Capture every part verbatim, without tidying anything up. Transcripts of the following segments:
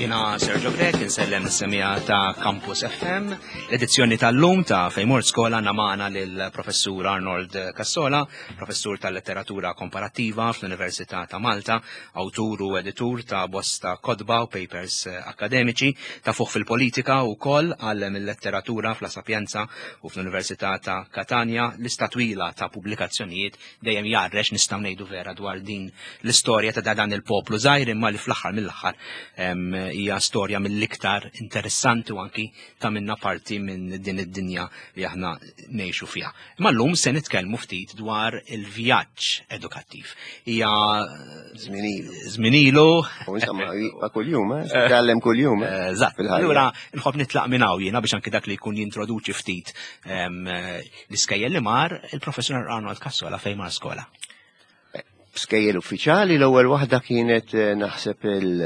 Jiena Sergio Grek, insellem is-semija ta' Campus F M, l-edizzjoni tal-lum ta' Fejmur Skola namana lill-Professur Arnold Cassola, professur tal-letteratura komparattiva fl-Università ta' Malta, awtur u editur ta' bosta kodba u papers akademiċi ta' fuq fil-politika u koll għallem il-letteratura fl-Sapienza u fl-Università ta' Catania, l-istatwila ta' pubblikazzjonijiet dejjem jarrex nistgħu ngħidu vera dwar din l-istorja ta' dan il-poplu żgħir imma li fl-aħħar mill-aħħar hija storja mill-iktar interessanti u anki ta' minna parti minn din id-dinja li aħna ngħixu fiha. Imma llum se nitkellmu ftit dwar il-vjaġġ edukattiv. Hija Żminilu. Żminilu. U insomma ma' kuljum, tgħallem kuljum. Eżatt. Allura nħobb nitlaq minn hawn jiena biex anke dak li jkun jintroduċi ftit l-iskejjel li mar il-Professor Arnold Cassola fejn mar skola. Skejjel uffiċjali l-ewwel waħda kienet naħseb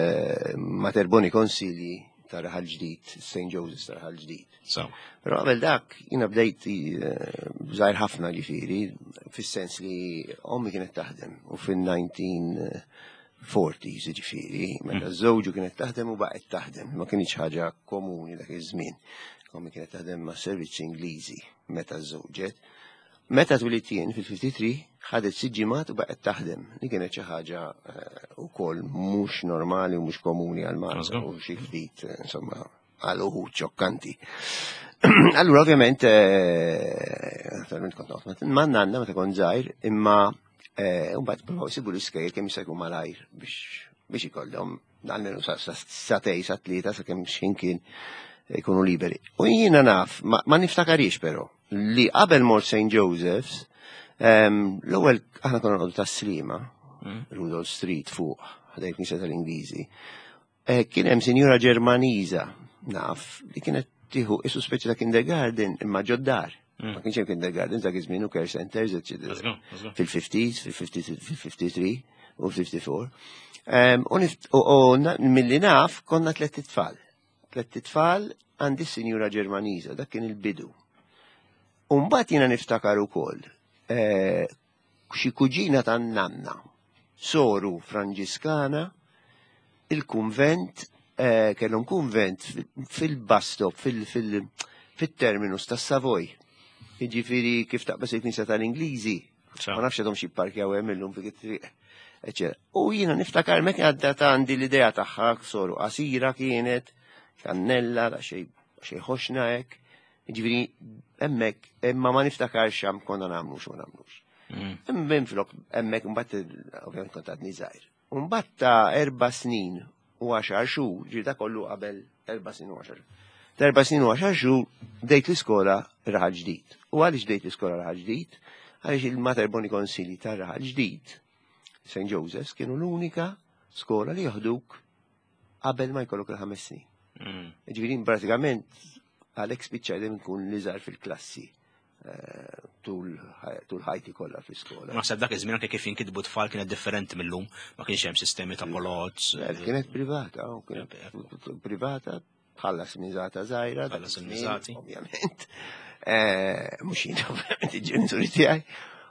il-Mater Konsilji ta' Raħal Ġdid, Saint Joseph's ta' Raħal Ġdid. So. Però qabel dak jiena bdejt żgħir ħafna ġifieri, fis-sens li ommi kienet taħdem u fin-nineteen forties ġifieri, meta żewġu kienet taħdem u baqgħet taħdem, ma kienx ħaġa komuni dak iż-żmien. Ommi kienet taħdem ma' servizzi Ingliżi meta żewġet. Meta twilit jien fil-fifty-three ħadet sitt ġimgħat u baqgħet taħdem. Li kienet xi ħaġa wkoll mhux normali u mhux komuni għal Malta u xi ftit insomma għal uħud ċokkanti. Allura ovvjament naturalment kont noqgħod ma' nanna meta kont żgħir imma mbagħad provaw isibu l-iskejjel kemm jista' jkun malajr biex biex ikollhom almenu satej sa tlieta sakemm x'imkien jkunu liberi. U jiena naf, ma niftakarix però li qabel mort Saint Joseph's l-ewwel aħna konna noqogħdu tas-Slima, Rudolph Street fuq, ħadejt knisja tal-Ingliżi. Kien hemm sinjura Ġermaniża naf li kienet tieħu isu speċi ta' kindergarten imma ġoddar. Ma kienx hemm kindergarten dak iż-żmien u care centers fil-fifties, fil-fifty-three u fifty-four. U milli naf konna tliet tfal. Tliet tfal għandi s-sinjura Ġermaniża, dak kien il-bidu. U mbagħad jiena niftakar ukoll xi kuġina tan-nanna soru Franġiskana il-kunvent kellhom kunvent fil-bus-stop fit-terminus tas-Savoy. Jiġifieri kif taqbes il-Knisja tal-Ingliżi. Ma nafx għadhom xi jipparkjaw hemm illum dik it-triq. U jiena niftakar mek għadda għandi l-idea tagħha soru qasira kienet kannella da xejn ħoxna hekk. Ġifieri hemmhekk imma ma niftakarx hemm konna nagħmlux u nagħmlux. Hemm flok hemmhekk imbagħad ovvjament kont għadni żgħir. U mbagħad ta' erba' snin u għaxar xhur, ġifieri dak kollu qabel erba' snin u għaxar. Ta' erba' snin u għaxar xhur bdejt l-iskola Raħal Ġdid. U għaliex bdejt l-iskola Raħal Ġdid? Għaliex il-Mater Konsilji ta' Raħal Ġdid, Saint Joseph's, kienu l-unika skola li jaħduk qabel ma jkollok il-ħames snin. Ġifieri pratikament għalek spiċċa dejjem nkun li żgħar fil-klassi tul ħajti kollha fl-iskola. Naħseb dak iż-żmien anke kif jinkitbu tfal kienet differenti millum, ma kienx hemm sistemi ta' polots. Kienet privata, privata tħallas miżata żgħira, tħallas il-miżati. Ovvjament. Mhux jien ovvjament il-ġenituri tiegħi.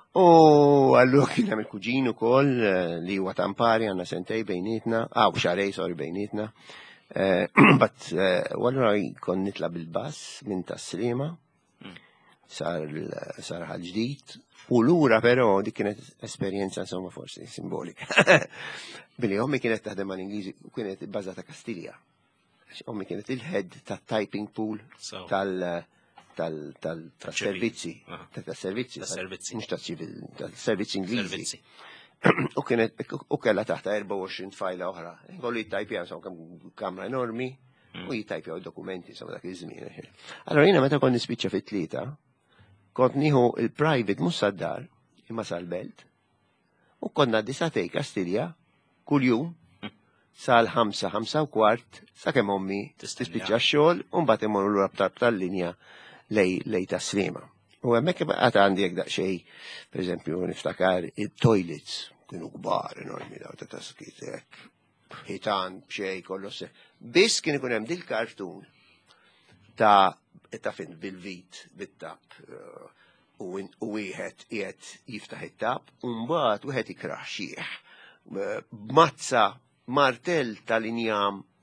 U allura kien hemm il-kuġin ukoll li huwa tampari għandna sentej bejnietna, ah xarej sorry bejnietna. But u allura kon nitla bil-bass minn tas-Slima sar Raħal Ġdid u lura però dik kienet esperjenza insomma forsi simbolika. Billi ommi kienet taħdem mal-Ingliżi u kienet bbażata Kastilja. Ommi kienet il-head tat-typing pool tal-servizzi, tas-servizzi, mhux tas-ċivil, tas-servizzi Ingliżi. U kienet u kellha taħta erba' u għoxrin tfajla oħra. Kollu jittajpjaw insomma kemm kamra enormi u jittajpjaw dokumenti insomma dak iż-żmien. Allora jiena meta kont nispiċċa fit-tlieta, kont nieħu il-private mhux sad-dar imma sal-belt u konna disatej Kastilja kuljum sal-ħamsa, ħamsa u kwart sakemm ommi tispiċċa x-xogħol u mbagħad imorru lura b'tarb tal-linja lej tas-Slima. U hemmhekk qatt għandi hekk daqsxejn, pereżempju niftakar it-toilets kienu kbar enormi daw ta' taskit hekk. Ħitan b'xejn kollu se. Biss kien ikun hemm dil-kartun ta' ta' fin bil-vit bit-tap u wieħed qiegħed jiftaħ it-tap u mbagħad wieħed ikraħ xieħ b'mazza martell tal-injam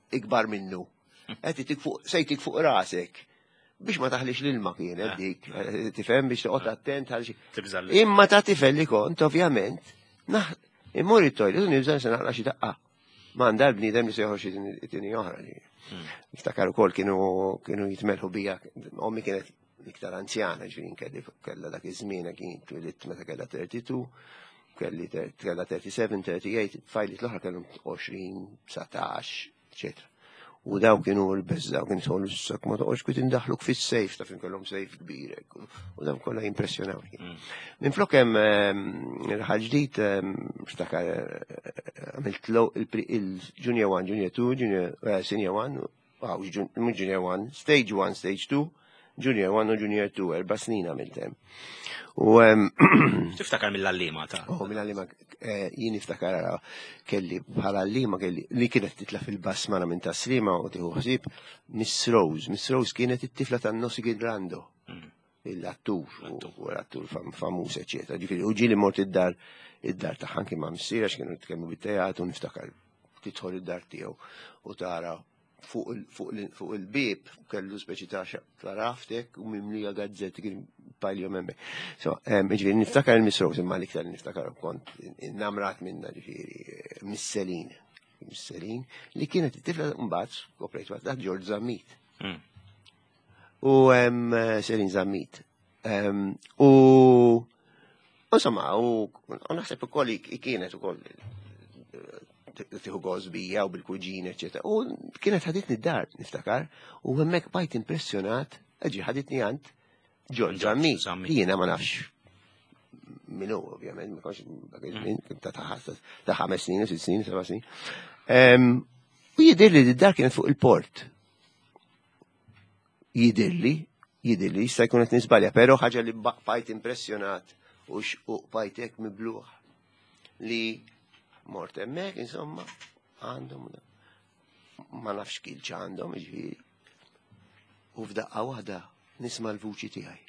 ikbar minnu. Qed sejtik fuq rasek biex ma taħlix l-ilma kienet dik, tifhem biex toqgħod attent għal xi. Imma ta' tifel li kont ovvjament immur it-tojlet u nibża se naqra xi daqqa. M'għandha l-bniedem li se joħroġ xi tieni oħra. Niftakar ukoll kienu kienu jitmelħu bija, ommi kienet iktar anzjana ġifieri kelli kellha dak iż-żmien kien twilit meta kellha thirty-two, kelli kellha thirty-seven, thirty-eight, fajlit l-oħra kellhom twenty, satax, eċetera. U daw kienu l-bezza, u kienu tħollu s-sak ma toqgħodx kif indaħluk fis-sejf ta' fin kellhom sejf kbirek. U daw kollha impressjonawni. Minflok hemm il-ħaġ ġdid ftakar għamilt il-Junior one, Junior two, Junior Senior one, mhux Junior one, Stage one, Stage two, Junior one u Junior two, erba' snin għamiltem. U tiftakar mill-allima ta' Oh, mill-allima jien niftakar kelli bħala allima kelli li kienet titla fil-basmana minn taslima u tieħu ħsieb Miss Rose. Miss Rose kienet it-tifla tan-Nossi Gidrando. Il-attur u l-attur famuż eċetera. Ġifieri u ġieli mort id-dar id-dar tagħha kien ma' missiera x'kienu jitkellmu bit-teatru niftakar tidħol id-dar tiegħu u tara fuq il-bib kellu speċi ta' raftek u mimlija gazzetti kien paljom hemmhekk. So, ġifieri niftakar il-Miss Rose imma l-iktar niftakar kont innamrat minna ġifieri Misselin. Misselin li kienet it-tifla mbagħad koprejt waqt George Zammit. U Selin Zammit. U insomma, u naħseb ukoll kienet ukoll tiħu għozbija u bil-kuġin, eccetera. U kienet ħaditni d-dar, niftakar, u għemmek bajt impressjonat, ġi ħaditni għant George Zammit. Jiena ma nafx minnu, ovvjament, ma konx ta' ħames snin, sitt snin, seba' snin. U jidirli d-dar kienet fuq il-port. Jidirli, jidirli, jista' jkun qed nisbalja, però ħaġa li bajt impressjonat u xquq bajtek mibluħ li mort hemmhekk insomma għandhom ma nafx kilċ għandhom ġifieri. U f'daqqa waħda nisma' l-vuċi tiegħi.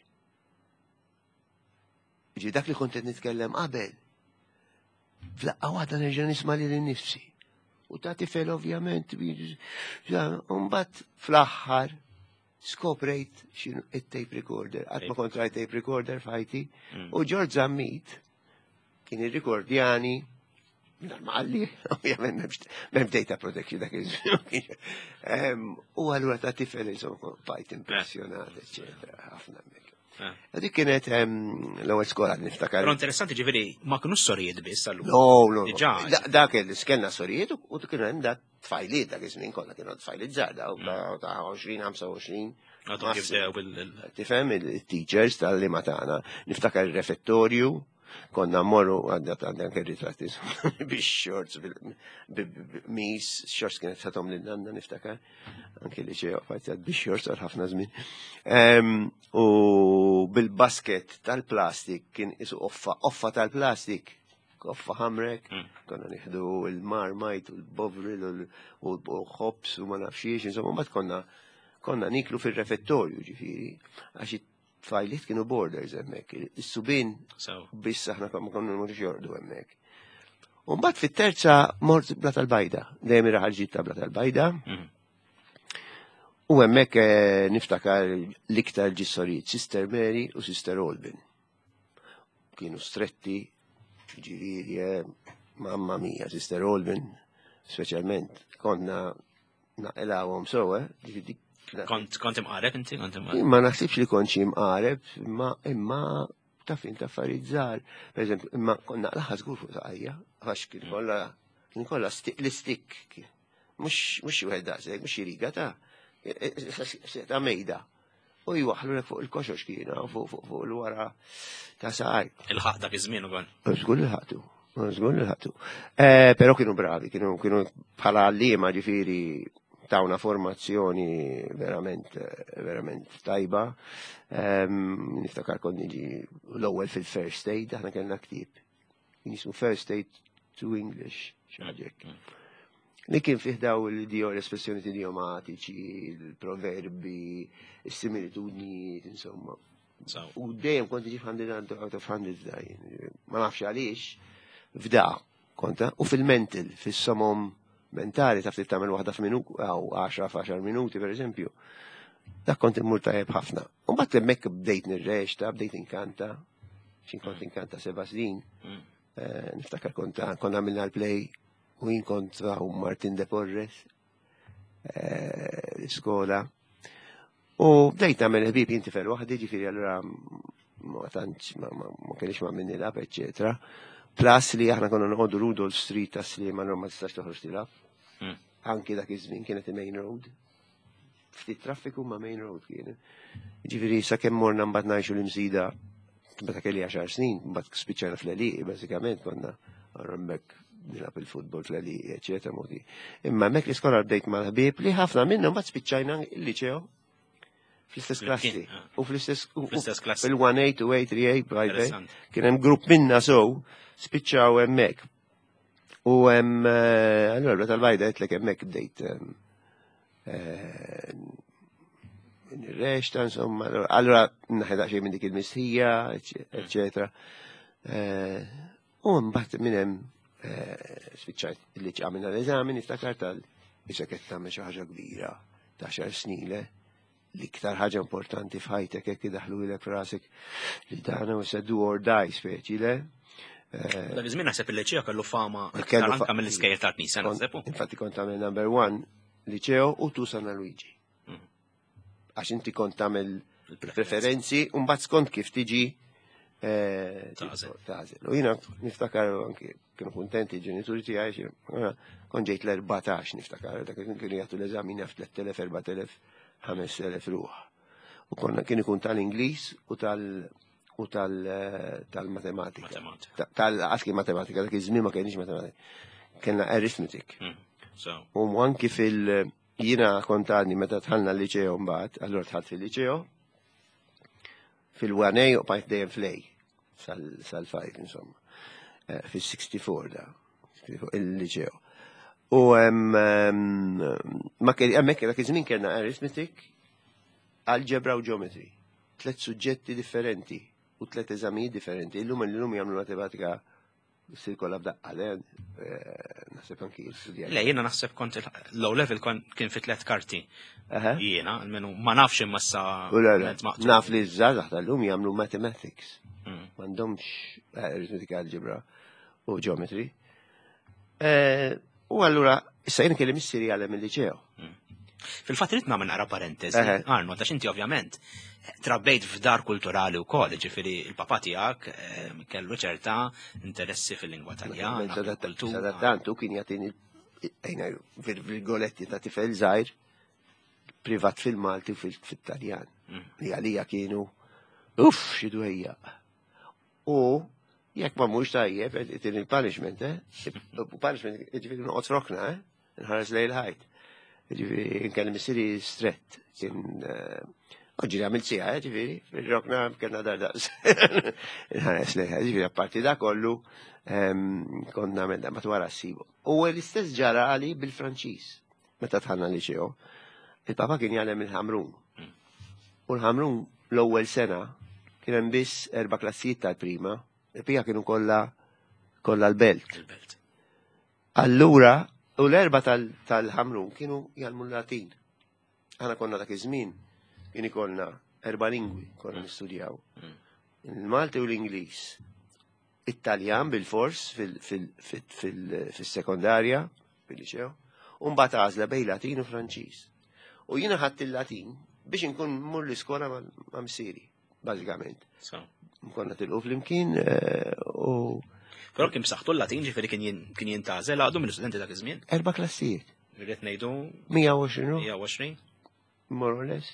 Ġi dak li kont qed nitkellem qabel. F'daqqa waħda nerġa' nisma' lili nnifsi. U ta' tifel ovvjament mbagħad fl-aħħar skoprejt x'inhu it-tape recorder. Qatt ma kont rajt tape recorder f'ħajti. U George Zammit kien irrikordjani normalli, ovvjament, mem data protection dak iż-żmien. U allura ta' tifel insomma bajt impressjonat, eċetera, ħafna mek. Dik kienet l-ewwel skola niftakar. Però interessanti ġifieri ma kinux sorijiet biss allura. No, no. Dak kellna sorijiet u kien hemm dak tfajliet dak iż-żmien kollha kienu tfajliet żgħar ta' twenty, twenty-five. Tifhem il-teachers tal-lima tagħna niftakar ir-refettorju. Konna morru għaddat għandan kien ritratti biex shorts, mis, shorts kienet satom l-għanda niftakar, anke li ċeħu għazzat biex shorts għal ħafna żmien. U bil-basket tal-plastik kien isu offa, offa tal-plastik, offa ħamrek, konna nieħdu il-marmite, u l-bovril, u l-hops, u ma nafxiex, insomma, bat konna konna niklu fil-refettorju ġifiri, għaxi tfajliet kienu borders hemmhekk. Is-subin biss aħna ma konna mhux jordu hemmhekk. U mbagħad fit-terza mort bla tal-bajda, dejjem iraħal ġid ta' bla tal-bajda. U hemmhekk niftakar l-iktar ġissorijiet Sister Mary u Sister Olbin. Kienu stretti, ġifieri, mamma mia, Sister Olbin, speċjalment konna naqilawhom sew, ġifieri Kont kont imqareb inti, kont imqareb. Ma naħsibx li kontx imqareb, imma imma taf int affarijiet żgħar. Pereżempju, imma konna naqlaħa żgur fuq saqajja, għax kien kollha kien kollha l-istik. Mhux mhux wieħed daqshekk, mhux iriga ta' ta' mejda. U jwaħlu lek fuq il-koxox kienu, fuq il-wara ta' saqaj. Il-ħaq dak iż-żmien ukoll. Żgur li ħaqtu. Żgur li ħaqtu. Però kienu bravi, kienu kienu bħala għalliema ġifieri ta' una formazzjoni verament, verament tajba. Niftakar konni ġi l-ewwel fil-first aid, aħna kellna ktieb. Nismu first aid to English, xaġek. Li kien fih daw l-espressjoni idiomatiċi, il-proverbi, il-similitudni, insomma. U dejjem konti ġif hundred out of hundred dajn. Ma nafx għaliex, f'da konta, u fil-mental, fil-somom mentali taf tagħmel waħda f'minut aw għaxra f'għaxar minuti pereżempju. Dak kont immur tajjeb ħafna. U mbagħad hemmhekk bdejt nirreġta, bdejt inkanta, xin kont inkanta seba' snin. Niftakar kont konna għamilna l-play u jien kont u Martin de Porres l-iskola. U bdejt nagħmel ħbieb jintifel waħdi, ġifieri allura ma tantx ma kienx ma minni lab, eċetera. Plus li aħna konna noqogħdu Rudolph Street ta' Sliema ma tistax toħroġ tilab. Anki dak iż-żmien kienet il-main road. Ftit traffiku ma' main road kien. Ġifieri sakemm morna mbagħad ngħixu l-imsida meta kelli għaxar snin, mbagħad spiċċajna fl-għaliq, bażikament konna hemmhekk nilab il-futbol fl-għaliq, eċetera modi. Imma hemmhekk l-iskola bdejt mal-ħbieb li ħafna minnhom mbagħad spiċċajna il-liċew fl-istess klassi. U fl-istess klassi. Fil-one A, two A, three A, five A. Kien hemm grupp minna sow spiċċaw hemmhekk. U hemm allura tal-bajda qedlek hemmhekk bdejt nirreġta, insomma, allura naħedaq xejn minn dik il-mistħija, eċetera. U mbagħad minn hemm spiċċajt li għamilna l-eżami niftakar tal-issa qed tagħmel xi ħaġa kbira ta' għaxar snile. L-iktar ħaġa importanti f'ħajtek hekk idaħlu lek frasek li dan u se do or die speċi le. Dak iż-żmien naħseb il-liċeo kellu fama aktar anke mill-iskejjel tal-Knisja naħseb. Infatti kont tagħmel number one liċeo u tu San Luigi. Għax inti kont tagħmel preferenzi u mbagħad skont kif tiġi tażel. U jiena niftakar anke kienu kuntenti ġenituri tiegħi kont ġejt l-erbatax niftakar dak kienu jagħtu l-eżami naf tliet elef erba' elef ħames elef ruħ. U konna kien ikun tal-Ingliż u tal u tal-matematika. Tal-għaski matematika, dak iż-żmien ma kienx matematika. Kienna arithmetic. U anki fil- jiena kontani meta tħallna l-liċeo mbagħad, allura tħallt fil-liċeo fil-one A u bajt dejjem fl-A sal-five insomma. Fil-sixty-four da, il-liċeo. U ma kelli hemmhekk dak iż-żmien kellna arithmetic, algebra u geometry. Tlet suġġetti differenti u tlet eżamijiet differenti. Illum illum jagħmlu matematika ssir kollha b'daqqa le naħseb anki studjaj. Le jiena naħseb kont low level kien fi tliet karti. Jiena almenu ma nafx imma sa naf li żgħażagħ tal-lum jagħmlu mathematics. M'għandhomx arithmetic, algebra u geometry. U allura issa jien kelli missieri għalem il-liċeo. Fil-fatt rid nagħmel naqra parentesi, Arno, għax inti ovvjament trabbejt f'dar kulturali wkoll, ġifieri il-papa tiegħek kellu ċerta interessi fil-lingwa Taljana. Sadattantu kien jagħtini virgoletti ta' tifel żgħir privat fil-Malti u fit-Taljan. Li għalija kienu uff xi dwejja. U jekk ma mhux tajjeb qed il-punishment, eh? Punishment ġifieri noqgħod rokna, eh? Nħares lejl ħajt. Ġifieri nkellem missieri strett. Kien ġifieri għamilt sija, ġifieri, fil-rokna kellna dardaqs. Nħares lejl ħajt, ġifieri apparti da kollu konna nagħmel matwar assibu. U l-istess ġara għali bil-Franċiż. Meta tħallna liċeo, il-papa kien jgħallem il-Ħamrun. U l-Ħamrun l-ewwel sena kien hemm biss erba' klassijiet tal-prima, il-pija kienu kollha kollha l-belt. Allura u l-erba tal-Ħamrun kienu jgħalmu l-Latin. Aħna konna dak iż-żmien kien ikollna erba' lingwi konna nistudjaw. Il-Malti u l-Ingliż. It-Taljan bil-fors fil-sekondarja, fil-liċew, u mbagħad għażla bejn Latin u Franċiż. U jiena ħadd il-Latin biex inkun mmur l-iskola ma' msieri, bażikament. Konna tilqu flimkien u Però kien b'saħħtu l-Latin ġifieri kien jintgħażel għadu mill-istudenti dak iż-żmien. Erba' klassijiet. Irrid ngħidu mija u għoxrin. mija u għoxrin. More or less.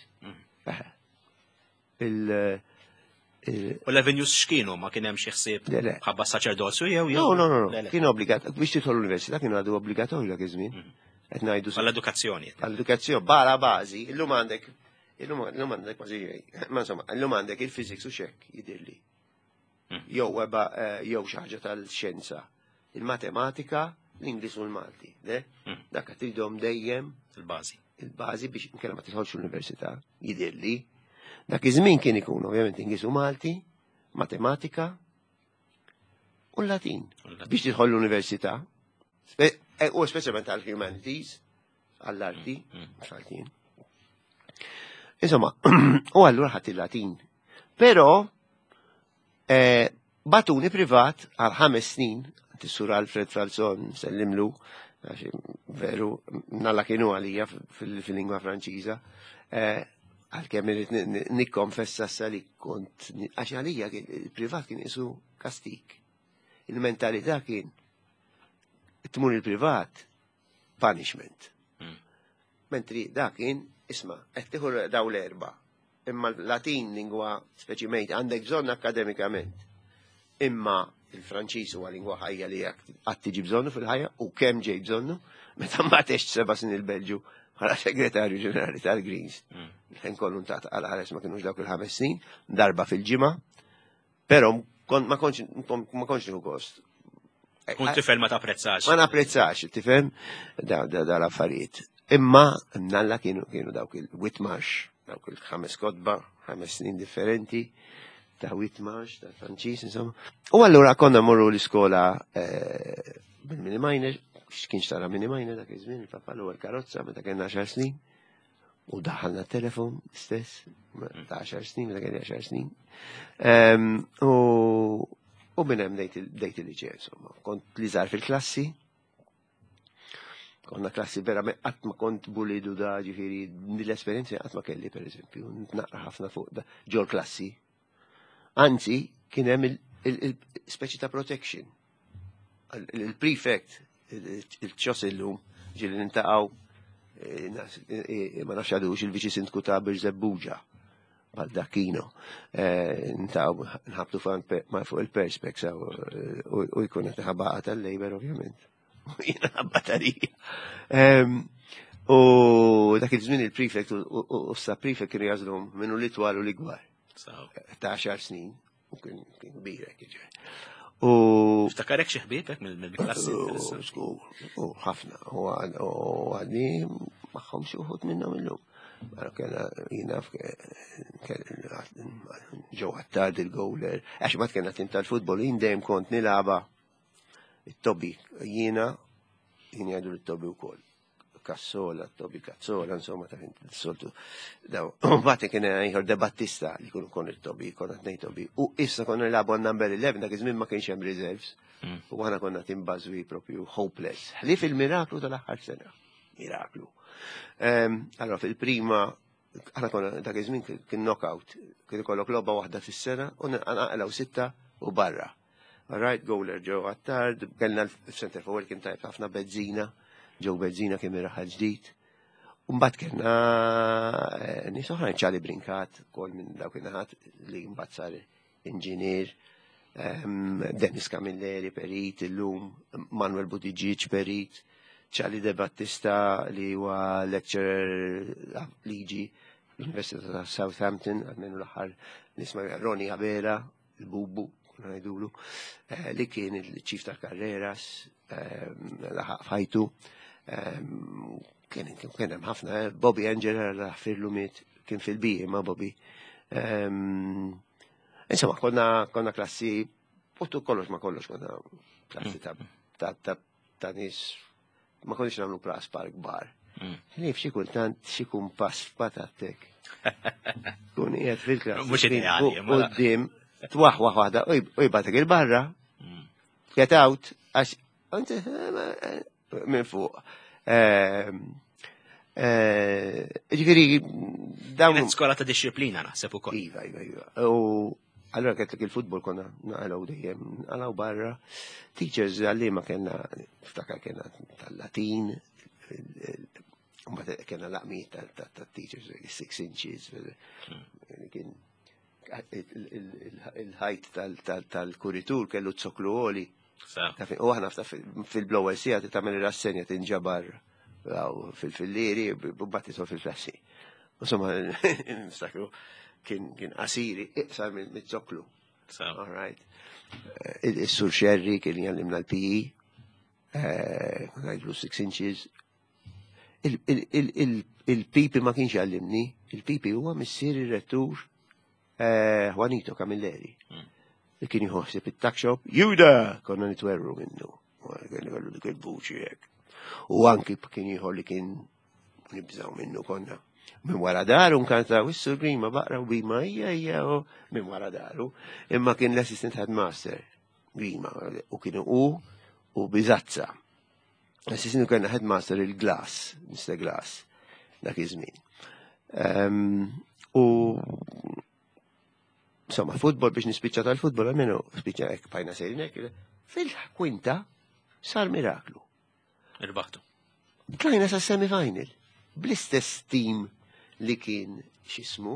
Il U l-avenues x'kienu ma kien hemm xi ħsieb ħabba saċerdozju jew jew. No, no, no, kien obbligat biex tidħol l-università kienu għadu obbligatorju dak iż-żmien. Qed ngħidu għall-edukazzjoni. Għall-edukazzjoni bħala bażi, illum għandek illum għandek kważi ma insomma, illum għandek il-physics u xekk jidhirli. Jew weba jew xi ħaġa tal-xjenza. Il-matematika, l-Ingliż u l-Malti, de? Dak qed tridhom dejjem il-bażi. Il-bażi biex inkella ma tidħolx l-università, jidhirli. Dak iż-żmien kien ikun ovvjament Ingliż u Malti, matematika u l-Latin. Biex tidħol l-università, U specialment għal-humanities, għall-arti, xaltin. Insomma, u għallura ħat il-Latin. Pero, batuni privat għal ħames snin, t-sur Alfred Falzon, sellimlu, veru, nalla kienu għalija fil-lingua franċiza, għal-kem nikkonfessa s-sali kont, għax għalija il-privat kien isu kastik. Il-mentalità kien tmur il-privat punishment. Mentri da kien, isma, għettiħur daw l-erba, imma l-Latin lingwa speċimejt għandek bżonn akademikament, imma il-Franċis huwa lingwa ħajja li għat tiġi bżonnu fil-ħajja u kemm ġej bżonnu, meta ma text seba' sin il-Belġu bħala segretarju ġenerali tal-Greens. Kien kollu ntat għal-ħares ma kienux dawk il-ħames snin, darba fil-ġimgħa, però ma konċ nieħu kost. Kun tifel ma tapprezzax. Ma napprezzax, tifhem dal-affarijiet. Imma nalla kienu kienu dawk il-Whitmarsh, dawk il-ħames kodba, ħames snin differenti, ta' Whitmarsh, ta' Franċis, insomma. U allura konna morru l-iskola bil-minimajner, x'kienx tara minimajner dak iż-żmien, il-papà l-karozza meta kellna għaxar snin, u daħalna telefon stess, ta' għaxar snin, meta kellna għaxar snin. U minn hemm dejt il-liċej, insomma. Kont li żgħar fil-klassi, konna klassi vera qatt ma kont bulidu da ġifieri l-esperjenza qatt ma kelli pereżempju, naqra ħafna fuq da ġol klassi. Anzi, kien hemm il-speċi ta' protection. Il-prefect, il-ċos illum, ġieli nintaqgħu ma nafx għadux il-viċi sindku ta' Birzebbuġa, Baldacchino. Nintaqgħu nħabtu fuq il-perspex u jkun qed ħabaqa tal-Labor ovvjament. Jiena batterija. U dak il-żmien il-prefect u s-prefect kienu jażlhom minnu l-itwal u l-igwar. Ta' għaxar snin, u kien kbirek iġej. U ftakarek xi ħbiebek mill-klassi. U ħafna, u għadni magħhom xi wħud minnhom illum. Mara kena jinaf ġew għattard il-gowler, għax ma kena tim tal-futbol, jien dejjem kont nilaba it-tobi, jiena jien jgħidu l-tobi wkoll. Kassola, Tobi Kazzola, insomma, ta' soltu. Daw, mbagħad kien ieħor De Battista li kienu kon il-Tobi, konna tnej Tobi. U issa konna nilagħbu għan number eleven, dak iż-żmien ma kienx hemm reserves. U aħna konna timbażwi propju hopeless. Ħlif il-miraklu tal-aħħar sena. Miraklu. Allora fil-prima, aħna konna dak iż-żmien kien knockout, kien ikollok logħba waħda fis-sena u naqgħu sitta u barra. All right, gowler ġew għattard, kellna l-center forward kien tajb ħafna bezzina. ġew bezzina kien miraħħal ġdid. Mbagħad kellna nies oħrajn ċali brinkat, kol minn dawk in-naħat li mbagħad sar inġinier, Dennis Camilleri perit illum, Manuel Buttigieg perit, ċali De Battista li huwa lecturer liġi l-Università ta' Southampton, għalmenu l-aħħar nisma' Roni Abela, il-Bubu, ngħidulu, li kien il-ċif tal-Carreras, laħaq fajtu. Kien hemm ħafna, Bobby Angela l-ħfirlu miet, kien fil-bija ma' Bobby. Insomma, konna klassi, puttu kollox ma kollox konna klassi ta' nis, ma konniex nagħmlu pras par kbar. Li f'xi kultant xi kumpass f'patattek. Kun qiegħed fil-klassi. Mhux ideali, imma quddiem twaħwaħ waħda, oj batek il-barra, get out, għax minn fuq. Ġifieri dawn. Skola ta' disciplina naħseb ukoll. Iva, iva, iva. U allura kettlek il-futbol konna naqgħu dejjem naqgħu barra. Teachers għalliema kellna ftakar kellna tal-Latin, mbagħad kellna laqmiet tat-teachers six inches. Kien il-ħajt tal-kuritur kellu t-soklu għoli. U għahna fil-blower sija t-tamel il-rassenja t-inġabar fil-liri, b-battitu fil-klassi. Insomma, nistakru, kien qasiri, iqsar mit-zoklu. All right. Il-sur xerri kien jallimna l-P E, għajdu six inches. Il-pipi ma kienx jallimni, il-pipi huwa missier il-rettur Juanito Camilleri. Kien jħossib it-tuck shop, Juda, konna nitwerru minnu. kelli kellu dik il-vuċi hekk. U anki kien ieħor li kien nibżaw minnu konna. Min wara daru nkantaw is-sur Grima baqra u Grima hija hija u min wara daru. Imma kien l-assistant headmaster Grima u kienu u u Bizazza. L-assistant kien headmaster il-Glass, mister Glass, dak iż-żmien. U insomma, futbol biex nispiċċa tal-futbol, għalmenu spiċċa hekk bajna sejrin hekk, fil-kwinta sar miraklu. Irbaħtu. Tlajna sa semi-final. Bl-istess team li kien xismu,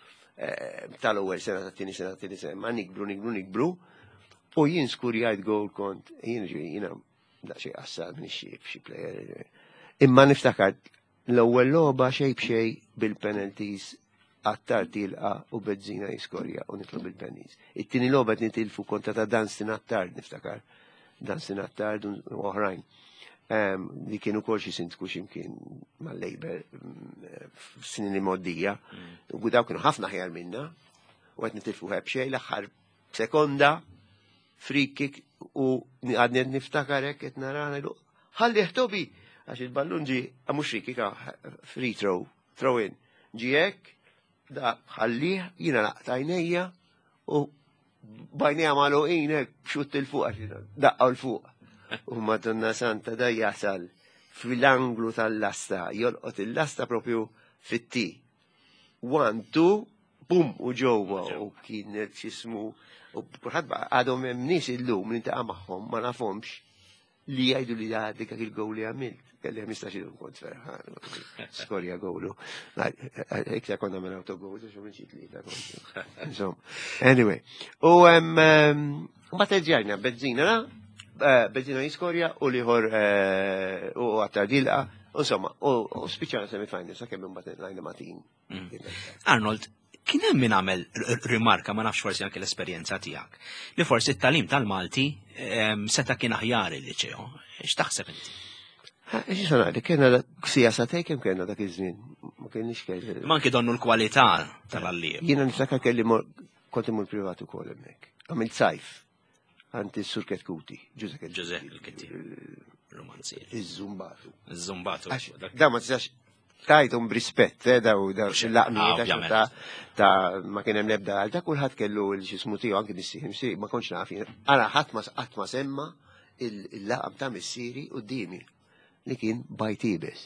tal-ewwel sena, tat-tieni sena, tat-tieni sena, ma nikbru, nikbru, nikbru, u jien skurjajt gol kont, jien jiena daqsxejn qassar minn xi xi plejer. Imma niftakar l-ewwel logħba xejn b'xejn bil-penalties għattar tilqa u bezzina jiskorja u nitlu bil-pennies. It-tieni logħba nitilfu kontra ta' Danstin Attard niftakar. Danstin Attard u oħrajn. Li kienu kol xi sindku ximkien mal-Labor f'snin moddija. U daw kienu ħafna ħjar minna. U għed nitilfu ħebxej l-aħħar sekonda free kick u għadni niftakarek qed narana lu ħalli ħtobi għax il-ballun ġi għamux free kick free throw throw in. Ġi hekk da ħallih jiena laqtajnejja u bajnija malu inek xut il-fuq għax daqqa l-fuq. U Madonna Santa da jasal fil-anglu tal-lasta, jolqot il-lasta propju fit-ti. One, two, bum, u ġowa, u kienet xismu, u kulħadd għadhom hemm nies illum li intaqa' magħhom ma nafhomx li jgħidu li dik il-gowl li għamilt. Kelli ħmistax ilhom kont ferħan. Skorja gowlu. Iktar konna minn autogowlu, xo minn ċit li Insomma. Anyway. U mbagħad ġajna bezzina, na? Bezzina jiskorja u liħor u għattar dilqa, insomma, u spiċċana semi-final, sa' kemm imbagħad lajna matin. Arnold, kien hemm min għamel rimarka ma nafx forsi anke l-esperjenza tiegħek li forsi t-talim tal-Malti seta' kien aħjar il-liċeo. X'taħseb inti? Xi sana li kena ksija sa' tej kemm kena dak iż-żmien. Ma kienx kelli. Ma anke donnu l-kwalità tal-alliem. Jiena niftakar kelli kont imur privat ukoll hemmhekk. Għamilt sajf. Għanti s-sur Ketkuti, Ġuze Ketkuti. Ġuze Ketkuti, romanzier. Iż-Zumbatu. Iż-Zumbatu. Da ma tistax tajtum brispett, daw daw xil-laqmi ta' ma kienem nebda għal, da kullħat kellu l-ġismu tiju, anki nissi, ma konċ nafi. Għana ħat ma semma il-laqam ta' missieri u d-dimi li kien bajtibes.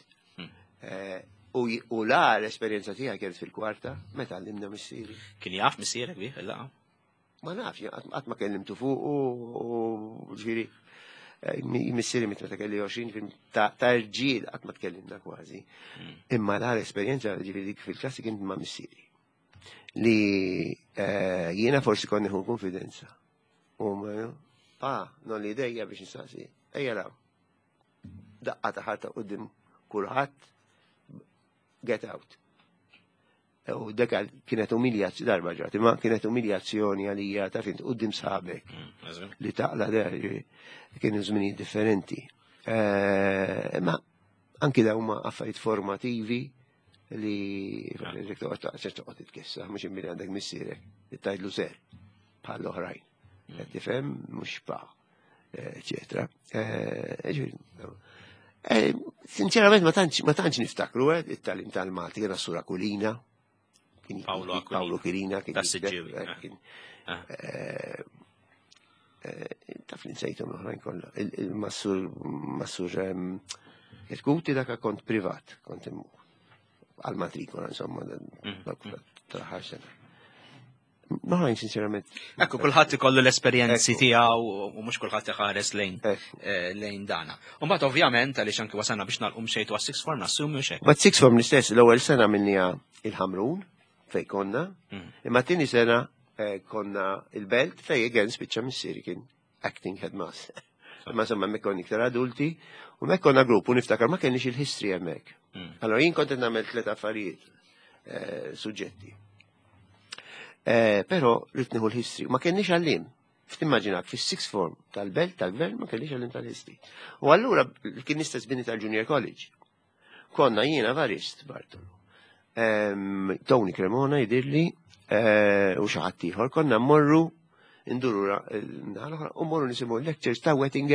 U la l-esperienza tija kienet fil-kwarta, meta għallimna missieri. Kien jaf missierek bih il-laqam? Ma nafx, għat ma kellimtu fuq u ġiri, missieri mit meta kelli għoxrin ta' rġil għat ma tkellimna kważi. Imma la l-esperienza ġiri dik fil-klassi kien ma' missieri. Li jiena forsi konni hu konfidenza. U ma, pa, non li dejja biex nistaqsi, ejja raw. Daqqa taħata qudiem kulħadd, get out. U dekka kienet umiljazzjoni darba ġati, ma kienet umiljazzjoni għalija ta' fint qudiem sħabek li taqla der kienu żminijiet differenti. Ma anki da huma affarijiet formativi li toqgħod titkessa, mhux immiri għandek missierek li tgħidlu ser bħal oħrajn. Qed tifhem mhux pa, eċetera. Sinċerament ma tantx niftakru it-talim tal-Malti kien Sura Kulina. Paolo Kirina. Taf li nsejtom l-oħrajn kollha. Il-Massur Ketkuti dak kont privat, kont għal-matrikola, insomma, tal-ħar sena. Noħrajn, sincerament. Ekku, kullħat ikollu l-esperienzi tiegħu u mhux kulħadd iħares lejn lejn dana. U mbagħad ovvjament għaliex anke wasalna biex nagħlqu mxejtu għas-six form nassumi xejn. Ma six form l-istess l-ewwel sena minnija il-Ħamrun fej konna, imma t-tieni sena konna il-Belt fej again spiċċa missieri kien acting headmaster. Imma insomma hemmhekk konni iktar adulti u hemmhekk konna grupp u niftakar ma kenniex il-history hemmhekk. Allora jien kont qed nagħmel tliet affarijiet suġġetti. Pero rrid nieħu l-history, ma kenniex għallim. F'timmaġinak fis-six form tal-Belt tal-Gvern ma kenniex għallim tal-history. U allura kien nistess bini tal-Junior College. Konna jiena Varist Bartolu. Tony Cremona jidirli u xi ħadd ieħor konna mmorru induru u mmorru nisimgħu lectures ta' Wettinger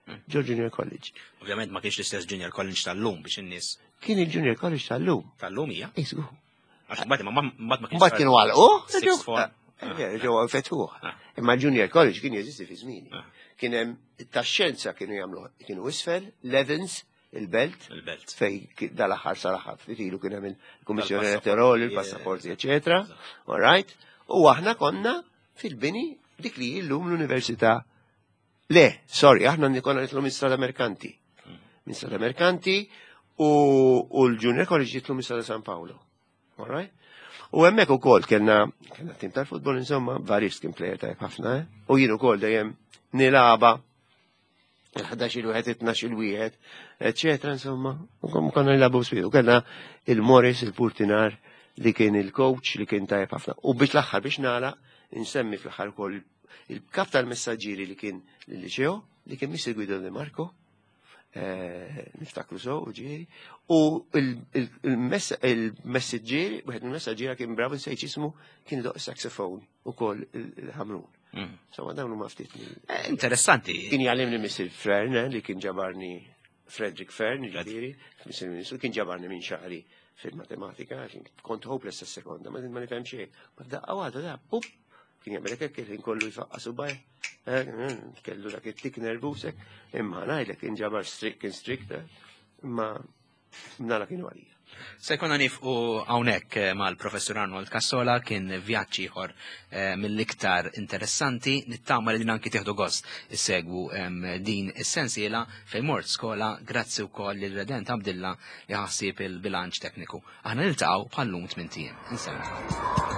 ġo Junior College. Ovvjament ma kienx l-istess Junior College tal-lum biex in-nies. Kien il-Junior College tal-lum. Tal-lum hija? Isgu. Għax mbagħad ma mbagħad ma kienx. Mbagħad kienu għalqu? Sixth form. Ġew fetuħ. Imma Junior College kien jeżisti fi żmieni. Kien hemm tax-xjenza kienu jagħmlu kienu isfel, Levens, il-belt, il-belt. Fej dal-aħħar sal-aħħar fitilu kien hemm il-Kummissjoni Elettorali, il-passaporti, eċetera. All right? U aħna konna fil-bini dik li llum l-Università. Le, sorry, aħna nikonna nitlu minn Strada Mercanti. Minn Strada Mercanti u l-Junior College jitlu minn Strada San Paolo. All right? U hemmhekk ukoll kellna kellna tim tal-futbol insomma, vari skin player tajb ħafna, eh? U jien ukoll dejjem nilaba ħadax il-wieħed, itnax il-wieħed, eċetera, insomma. U konna nilabu spidu. Kellna il-Morris, il-Purtinar, li kien il-coach, li kien tajb ħafna. U biex l-aħħar biex nagħlaq insemmi fl-aħħar ukoll il-kap tal-messaġġieri li kien l-liceo, li kien Mister Guido De Marco, niftakru so, u ġieri, u il-messaġġieri, wieħed il-messaġġiera kien bravu nsejġ ismu, kien doq saxophone u koll il-ħamrun. Insomma, dawn huma ftit. Interessanti. Kien jgħallimni Mister Fern, li kien ġabarni Frederick Fern, ġifieri, Mister Ministru, kien ġabarni minn xaqri fil-matematika, kont hopeless s-sekonda, ma nifhem xejn. Ma daqqa waħda da, pup, kien jagħmel hekk kien kollu jfaqqa subaj, kellu dak it-tik nervusek, imma ngħidlek kien ġabar strict kien strict, imma nara kienu għalija. Se jkollna nifqu hawnhekk mal-Professur Arnold Cassola kien vjaġġ ieħor mill-iktar interessanti, nittama li din anki tieħdu gost issegwu din is-sensiela fejn mort skola grazzi wkoll lil Redent Abdilla li ħassib il-bilanċ tekniku. Aħna niltaqgħu bħal lum tmien tiem. Insemmi.